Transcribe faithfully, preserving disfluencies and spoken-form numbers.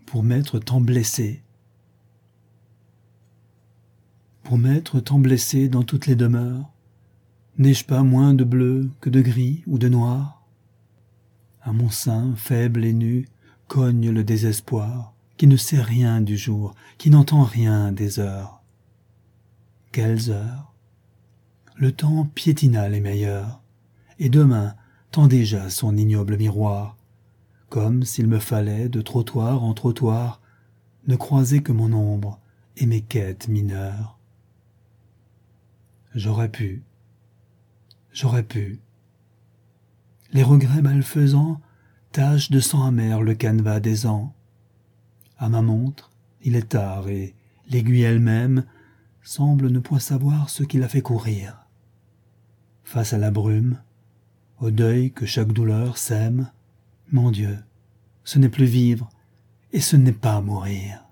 pour m'être tant blessé. Pour m'être tant blessé dans toutes les demeures, n'ai-je pas moins de bleu que de gris ou de noir? À mon sein, faible et nu, cogne le désespoir, qui ne sait rien du jour, qui n'entend rien des heures. Quelles heures? Le temps piétina les meilleures, et demain tend déjà son ignoble miroir, comme s'il me fallait, de trottoir en trottoir, ne croiser que mon ombre et mes quêtes mineures. J'aurais pu, j'aurais pu. Les regrets malfaisants tachent de sang amer le canevas des ans. À ma montre, il est tard, et l'aiguille elle-même semble ne point savoir ce qui l'a fait courir. Face à la brume, au deuil que chaque douleur sème, mon Dieu, ce n'est plus vivre et ce n'est pas mourir.